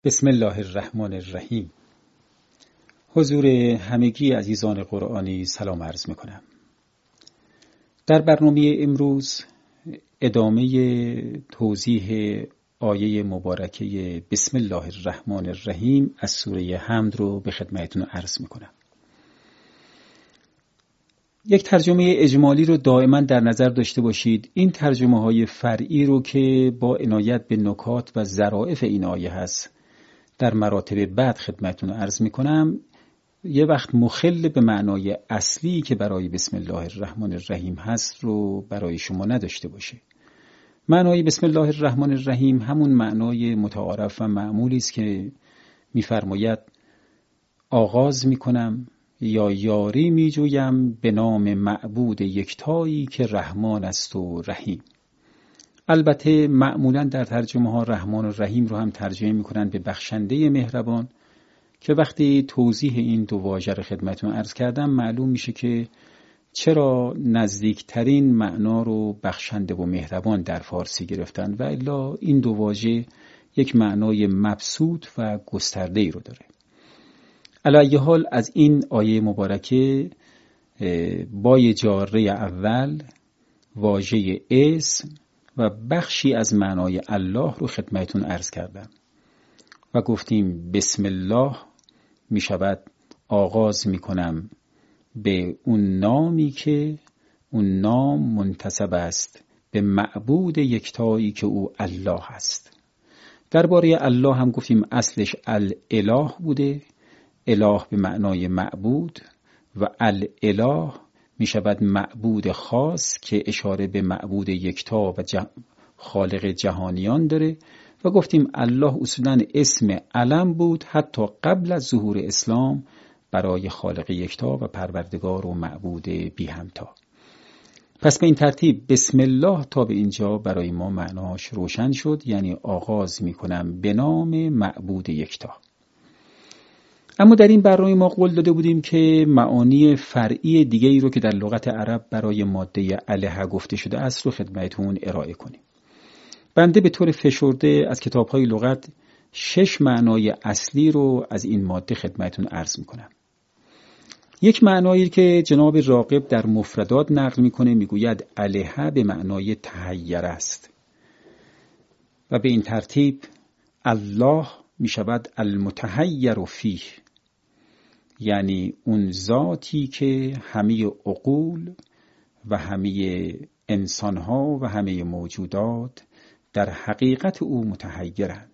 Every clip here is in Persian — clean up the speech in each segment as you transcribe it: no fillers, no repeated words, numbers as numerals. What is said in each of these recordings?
بسم الله الرحمن الرحیم. حضور همگی عزیزان قرآنی سلام عرض میکنم. در برنامه امروز ادامه توضیح آیه مبارکه بسم الله الرحمن الرحیم از سوره حمد رو به خدمتتون عرض میکنم. یک ترجمه اجمالی رو دائما در نظر داشته باشید. این ترجمه های فرعی رو که با عنایت به نکات و ظرافت این آیه هست در مراتب بعد خدمتتون عرض میکنم، یه وقت مخل به معنای اصلی که برای بسم الله الرحمن الرحیم هست رو برای شما نداشته باشه. معنای بسم الله الرحمن الرحیم همون معنای متعارف و معمولی است که میفرماید آغاز میکنم یا یاری میجویم به نام معبود یکتایی که رحمان است و رحیم. البته معمولا در ترجمه ها رحمان و رحیم رو هم ترجمه میکنن به بخشنده مهربان، که وقتی توضیح این دو واژه رو خدمتتون عرض کردم معلوم میشه که چرا نزدیکترین معنا رو بخشنده و مهربان در فارسی گرفتن و الا این دو واژه یک معنای مبسوط و گسترده‌ای رو داره. علی ای حال از این آیه مبارکه با جاره اول واژه اسم و بخشی از معنای الله رو خدمتتون عرض کردم و گفتیم بسم الله می شود آغاز می کنم به اون نامی که اون نام منتسب است به معبود یکتایی که او الله است. درباره الله هم گفتیم اصلش الاله بوده، اله به معنای معبود و الاله می شود معبود خاص که اشاره به معبود یکتا و خالق جهانیان داره و گفتیم الله اصولاً اسم علم بود حتی قبل از ظهور اسلام برای خالق یکتا و پروردگار و معبود بی همتا. پس به این ترتیب بسم الله تا به اینجا برای ما معناش روشن شد، یعنی آغاز می کنم به نام معبود یکتا. اما در این برنامه ما قول داده بودیم که معانی فرعی دیگه ای رو که در لغت عرب برای ماده اله گفته شده است رو خدمتتون ارائه کنیم. بنده به طور فشرده از کتاب‌های لغت 6 معنای اصلی رو از این ماده خدمتتون عرض می‌کنم. یک معنایی که جناب راغب در مفردات نقل می‌کنه، میگوید اله به معنای تحیر است و به این ترتیب الله میشود المتحیر فیه، یعنی اون ذاتی که همه عقول و همه انسانها و همه موجودات در حقیقت او متحیرند.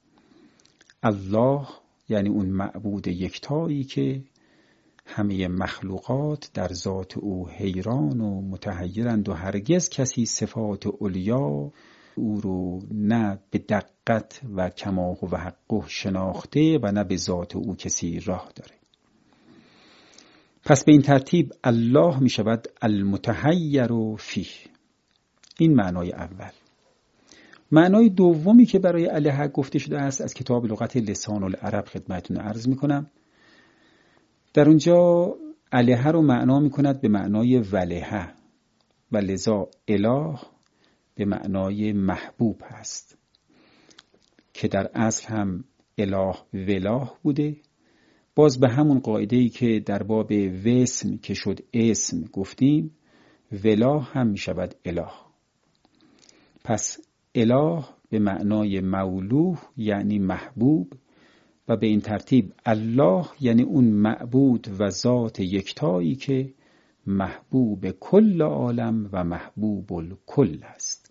الله یعنی اون معبود یکتایی که همه مخلوقات در ذات او حیران و متحیرند و هرگز کسی صفات علیا او رو نه به دقت و کماه و حقه شناخته و نه به ذات او کسی راه داره. پس به این ترتیب الله می شود المتحیر فیه. این معنای اول. معنای دومی که برای اله گفته شده است از کتاب لغت لسان العرب خدمتتون عرض می کنم. در اونجا اله رو معنا می کند به معنای ولهه و لذا اله به معنای محبوب هست که در اصل هم اله وله بوده. باز به همون قاعده‌ای که در باب وسم که شد اسم گفتیم، وله هم می شود اله. پس اله به معنای مولوح یعنی محبوب و به این ترتیب الله یعنی اون معبود و ذات یکتایی که محبوب کل عالم و محبوب الکل است.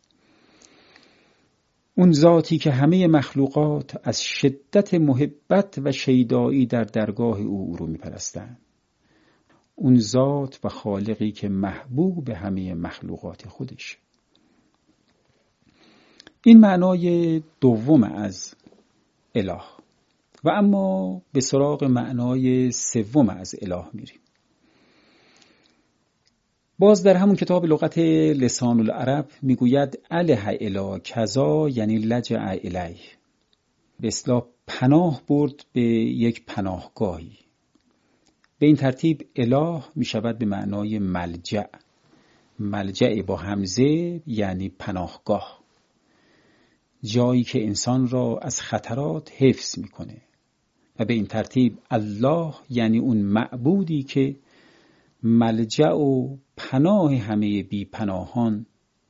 اون ذاتی که همه مخلوقات از شدت محبت و شیدایی در درگاه او رو میپرستند. اون ذات و خالقی که محبوب همه مخلوقات خودش. این معنای دوم از اله. و اما به سراغ معنای سوم از اله میریم. باز در همون کتاب لغت لسان العرب میگوید اله الی کذا یعنی لجأ الیه، به اصطلاح پناه برد به یک پناهگاهی. به این ترتیب اله می شود به معنای ملجأ. ملجأ با همزه یعنی پناهگاه. جایی که انسان را از خطرات حفظ میکنه و به این ترتیب الله یعنی اون معبودی که ملجأ و پناه همه بی پناهان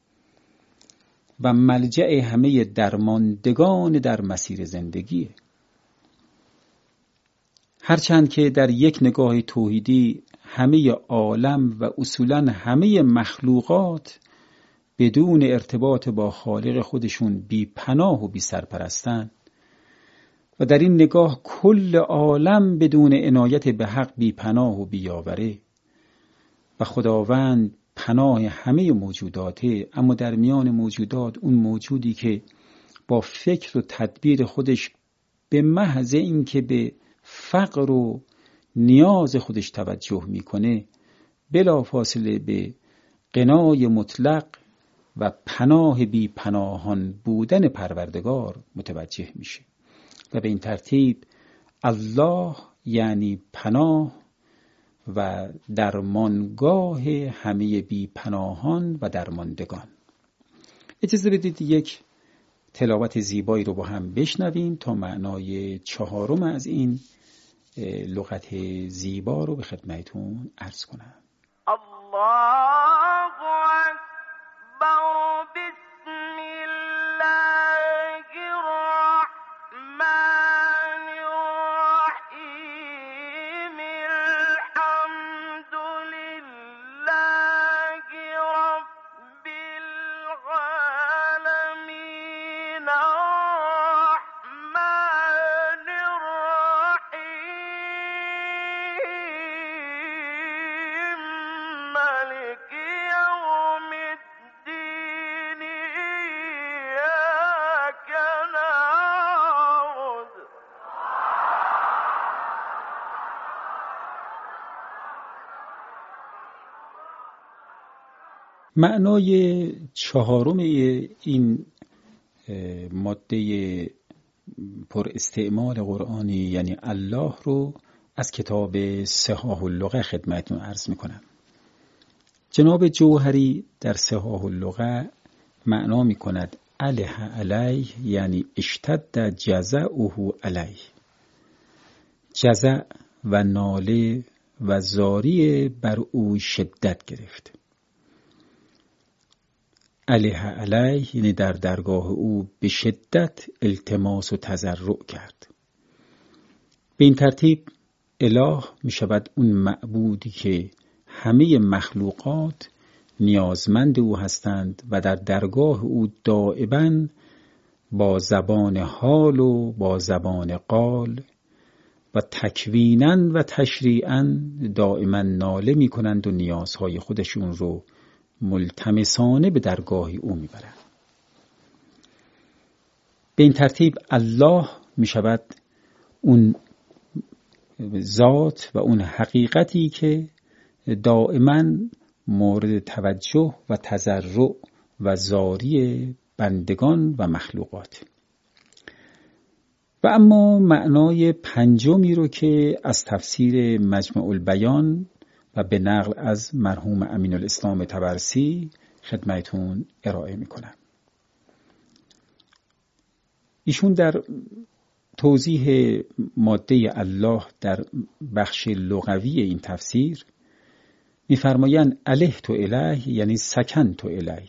و ملجأ همه درماندگان در مسیر زندگیه. هرچند که در یک نگاه توحیدی همه عالم و اصولاً همه مخلوقات بدون ارتباط با خالق خودشون بی پناه و بی سرپرستن و در این نگاه کل عالم بدون عنایت به حق بی پناه و بی یاوره و خداوند پناه همه موجوداته، اما در میان موجودات اون موجودی که با فکر و تدبیر خودش به محض اینکه به فقر و نیاز خودش توجه میکنه بلافاصله به غنای مطلق و پناه بی پناهان بودن پروردگار متوجه میشه و به این ترتیب الله یعنی پناه و درمانگاه همه بی پناهان و درماندگان. اجازه بدید یک تلاوت زیبایی رو با هم بشنویم تا معنای چهارم از این لغت زیبا رو به خدمتتون عرض کنم. الله اکبر بسم الله الرحمن الرحیم الحمد لله رب العالمین الرحمن الرحیم مالک یوم الدین ایاک نعبد. معنای چهارم این ماده پر استعمال قرآنی یعنی الله رو از کتاب صحاح اللغه خدمتتون عرض میکنم. جناب جوهری در صحاح اللغه معنا میکند اله علیه یعنی اشتد جزعه علیه، جزع و ناله و زاری بر او شدت گرفت. اله علیه یعنی در درگاه او به شدت التماس و تضرع کرد. به این ترتیب اله می شود اون معبودی که همه مخلوقات نیازمند او هستند و در درگاه او دائما با زبان حال و با زبان قال و تکویناً و تشریعاً دائما ناله می کنند و نیازهای خودشون رو ملتمسانه به درگاه او می برند. به این ترتیب الله می شود اون ذات و اون حقیقتی که دائما مورد توجه و تضرع و زاری بندگان و مخلوقات. و اما معنای پنجمی رو که از تفسیر مجمع البیان و به نقل از مرحوم امین الاسلام طبرسی خدمتون ارائه میکنم. ایشون در توضیح ماده الله در بخش لغوی این تفسیر می‌فرمایند الهت الیه یعنی سکنت الیه،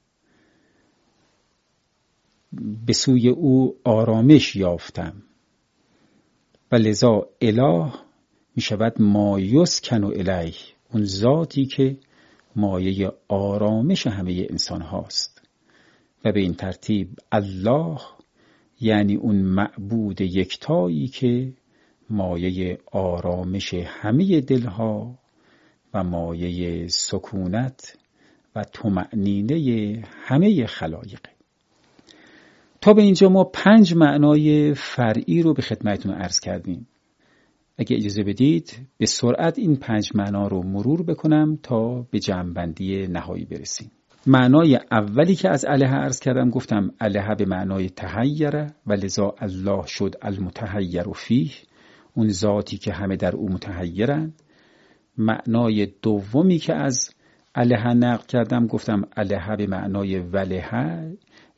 به سوی او آرامش یافتم و لذا اله می شود ما یسکن الیه، اون ذاتی که مایه آرامش همه انسان هاست. و به این ترتیب الله یعنی اون معبود یکتایی که مایه آرامش همه دلها و مایه سکونت و طمأنینه همه خلایق. تا به اینجا ما 5 معنای فرعی رو به خدمتتون عرض کردیم. اگه اجازه بدید به سرعت این 5 معنا رو مرور بکنم تا به جمع‌بندی نهایی برسیم. معنای اولی که از اله عرض کردم گفتم اله به معنای تحیره و لذا الله شد المتحیر فیه، اون ذاتی که همه در او متحیرند. معنای دومی که از اله نقل کردم گفتم اله به معنای ولهه،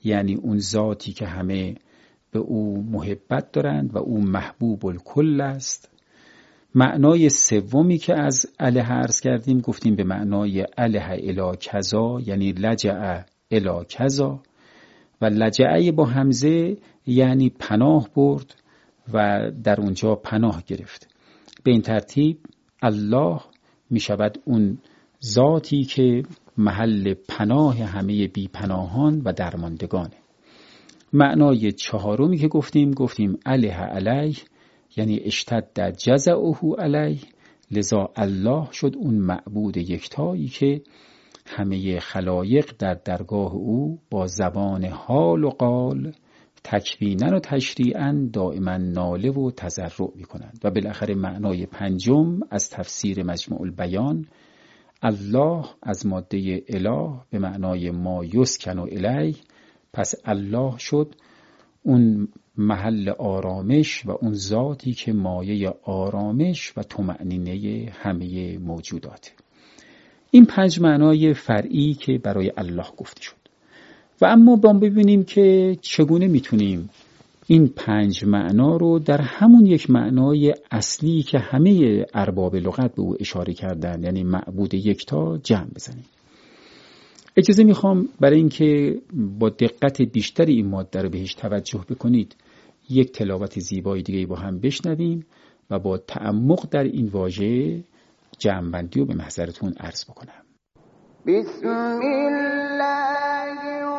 یعنی اون ذاتی که همه به او محبت دارند و او محبوب الکل است. معنای سومی که از اله عرض کردیم گفتیم به معنای اله الی کذا، یعنی لجع الی کذا، و لجعه با همزه یعنی پناه برد و در اونجا پناه گرفت. به این ترتیب الله می شود اون ذاتی که محل پناه همه بی پناهان و درماندگانه. معنای چهارمی که گفتیم اله علیه، یعنی اشتد جزعه علیه، لذا الله شد اون معبود یکتایی که همه خلایق در درگاه او با زبان حال و قال تکوینا و تشریعا دائما ناله و تضرع می کنند. و بالاخره معنای پنجم از تفسیر مجموع البیان، الله از ماده اله به معنای ما یسکن الیه، پس الله شد اون محل آرامش و اون ذاتی که مایه آرامش و طمأنینه همه موجودات. این 5 معنای فرعی که برای الله گفته شد. و اما با ببینیم که چگونه میتونیم این 5 معنا رو در همون یک معنای اصلی که همه ارباب لغت به او اشاره کردن، یعنی معبود یکتا، جمع بزنیم. اجازه میخوام برای اینکه با دقت بیشتری این ماده رو بهش توجه بکنید یک تلاوت زیبای دیگه با هم بشنویم و با تعمق در این واژه جمع‌بندی رو به محضرتون عرض بکنم. بسم الله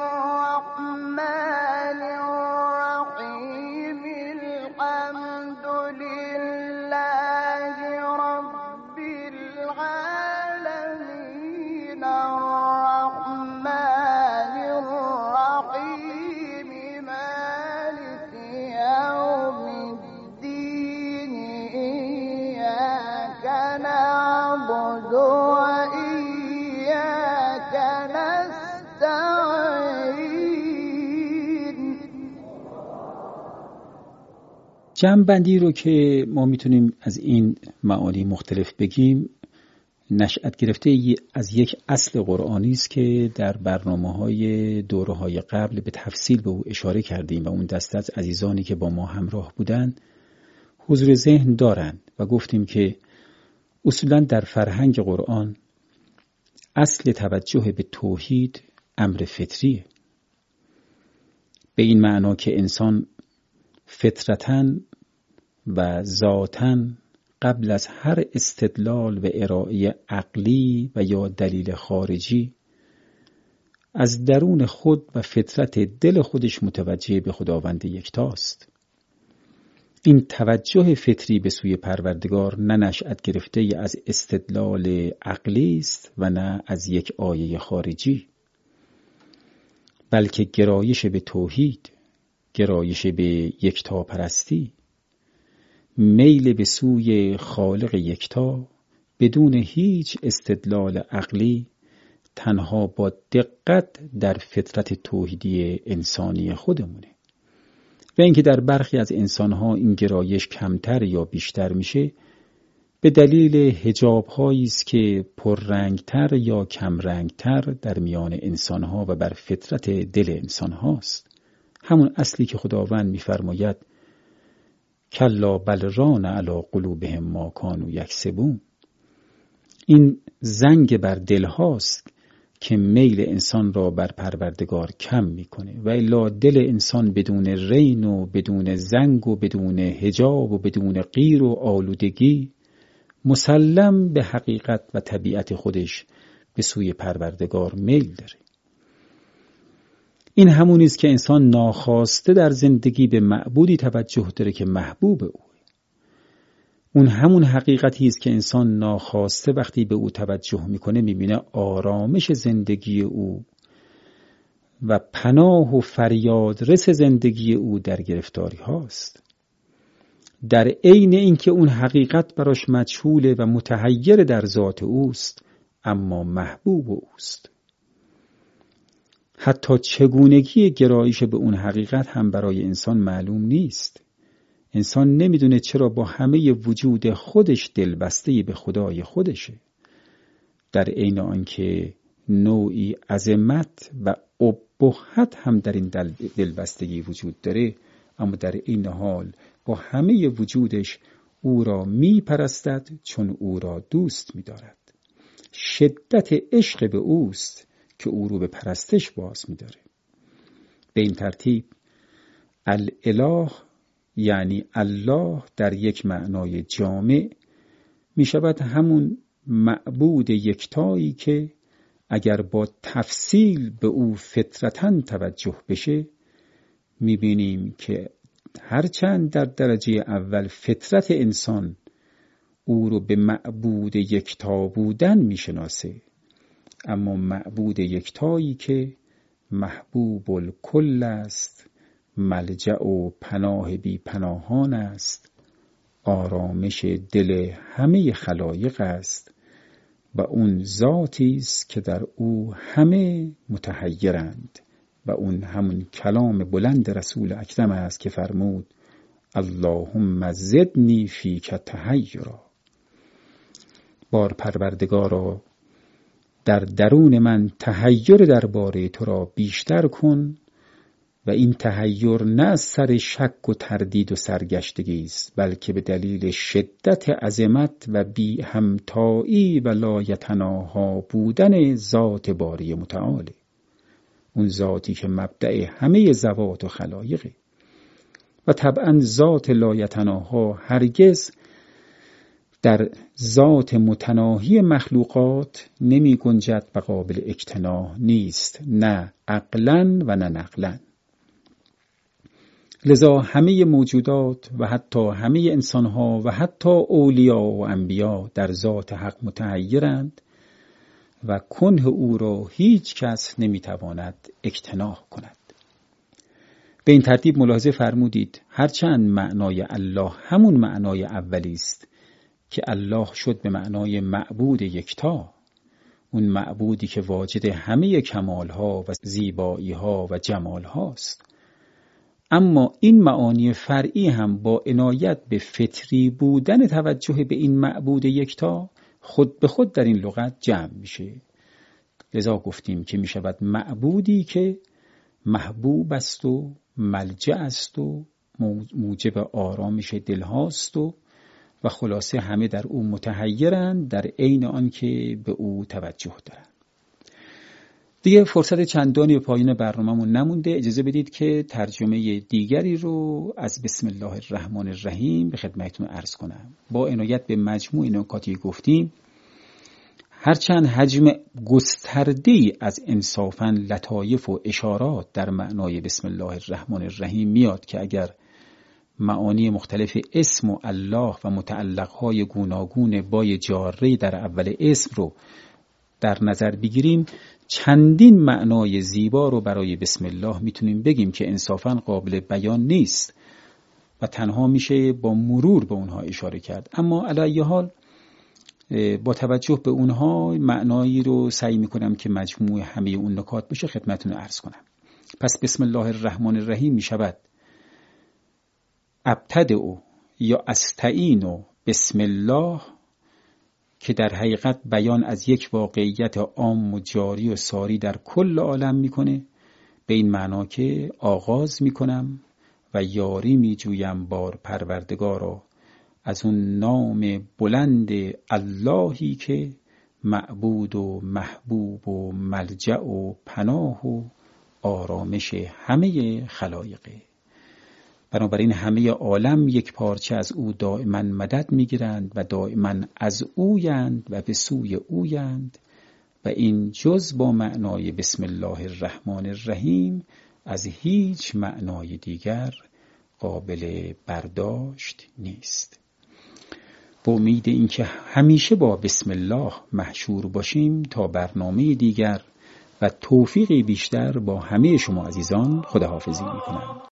الرحمن الرحیم الحمد لله رب العالمین الرحمن الرحیم مالک یوم الدین ایاک نعبد و ایاک نستعین. جمع‌بندی رو که ما میتونیم از این معانی مختلف بگیم نشأت گرفته از یک اصل قرآنی است که در برنامه‌های دوره‌های قبل به تفصیل به او اشاره کردیم و اون دسته از عزیزانی که با ما همراه بودند حضور ذهن دارند و گفتیم که اصولاً در فرهنگ قرآن اصل توجه به توحید امر فطریه، به این معنا که انسان فطرتاً و ذاتاً قبل از هر استدلال و ارائه عقلی و یا دلیل خارجی از درون خود و فطرت دل خودش متوجه به خداوند یکتاست. این توجه فطری به سوی پروردگار نه نشأت گرفته از استدلال عقلی است و نه از یک آیه خارجی، بلکه گرایش به توحید، گرایش به یکتاپرستی، میل به سوی خالق یکتا بدون هیچ استدلال عقلی، تنها با دقت در فطرت توحیدی انسانی خودمونه. و اینکه در برخی از انسانها این گرایش کمتر یا بیشتر میشه به دلیل حجاب‌هایی است که پررنگتر یا کمرنگتر در میان انسانها و بر فطرت دل انسانهاست. همون اصلی که خداوند می‌فرماید کلا بل ران علی قلوبهم ما کانوا یکسبون، این زنگ بر دل هاست که میل انسان را بر پروردگار کم میکنه، و الا دل انسان بدون رین و بدون زنگ و بدون حجاب و بدون غیر و آلودگی مسلم به حقیقت و طبیعت خودش به سوی پروردگار میل داره. این همونی است که انسان ناخواسته در زندگی به معبودی توجه داره که محبوب او. اون همون حقیقتی است که انسان ناخواسته وقتی به او توجه میکنه میبینه آرامش زندگی او و پناه و فریاد رس زندگی او در گرفتاری هاست، در عین اینکه اون حقیقت براش مجهوله و متحیر در ذات اوست اما محبوب اوست. حتی چگونگی گرایش به اون حقیقت هم برای انسان معلوم نیست. انسان نمیدونه چرا با همه وجود خودش دلبسته به خدای خودشه، در عین آنکه نوعی عظمت و ابهت هم در این دلبستگی وجود داره، اما در این حال با همه وجودش او را می پرستد چون او را دوست می دارد. شدت عشق به اوست که او رو به پرستش باز می داره. به این ترتیب الاله یعنی الله در یک معنای جامع می شود همون معبود یکتایی که اگر با تفصیل به او فطرتاً توجه بشه می بینیم که هرچند در درجه اول فطرت انسان او رو به معبود یکتا بودن می شناسه، اما معبود یکتایی که محبوب الکل است، ملجأ و پناه بی پناهان است، آرامش دل همه خلایق است و اون ذاتی است که در او همه متحیرند و اون همون کلام بلند رسول اکرم است که فرمود اللهم زدنی فیک تحیرا. بار پروردگارا در درون من تحیر درباره تو را بیشتر کن و این تحیر نه از سر شک و تردید و سرگشتگی است، بلکه به دلیل شدت عظمت و بی همتایی و لایتناها بودن ذات باری متعاله، اون ذاتی که مبدأ همه ذوات و خلایقه و طبعا ذات لایتناها هرگز در ذات متناهی مخلوقات نمی گنجد و قابل اجتناح نیست، نه عقلاً و نه نقلاً. لذا همه موجودات و حتی همه انسانها و حتی اولیا و انبیا در ذات حق متحیرند و کنه او را هیچ کس نمیتواند اجتناح کند. به این ترتیب ملاحظه فرمودید هرچند معنای الله همون معنای اولی است که الله شد به معنای معبود یکتا، اون معبودی که واجد همه کمالها و زیباییها و جمالهاست، اما این معانی فرعی هم با عنایت به فطری بودن توجه به این معبود یکتا خود به خود در این لغت جمع میشه. لذا گفتیم که می شود معبودی که محبوب است و ملجأ است و موجب آرامش دلهاست و خلاصه همه در او متحیرند در عین آن که به او توجه دارند. دیگه فرصت چندانی به پایان برنامه‌مون نمونده، اجازه بدید که ترجمه دیگری رو از بسم الله الرحمن الرحیم به خدمتتون عرض کنم. با عنایت به مجموع نکاتی گفتیم، هرچند حجم گسترده‌ای از انصافاً لطایف و اشارات در معنای بسم الله الرحمن الرحیم میاد که اگر معانی مختلف اسم و الله و متعلقهای گوناگون بای جاره در اول اسم رو در نظر بگیریم، چندین معنای زیبا رو برای بسم الله میتونیم بگیم که انصافاً قابل بیان نیست و تنها میشه با مرور به اونها اشاره کرد، اما علی ای حال با توجه به اونها معنایی رو سعی میکنم که مجموع همه اون نکات بشه خدمتتون عرض کنم. پس بسم الله الرحمن الرحیم میشود ابتدأ یا استعین بسم الله که در حقیقت بیان از یک واقعیت عام و جاری و ساری در کل عالم میکنه، به این معنا که آغاز میکنم و یاری میجویم بار پروردگارا از اون نام بلند اللهی که معبود و محبوب و ملجأ و پناه و آرامش همه خلایقه. بنابراین همه عالم یک پارچه از او دائما مدد میگیرند و دائما از اویند و به سوی اویند و این جز با معنای بسم الله الرحمن الرحیم از هیچ معنای دیگر قابل برداشت نیست. با امید اینکه همیشه با بسم الله محشور باشیم تا برنامه دیگر و توفیقی بیشتر با همه شما عزیزان خداحافظی میکنم.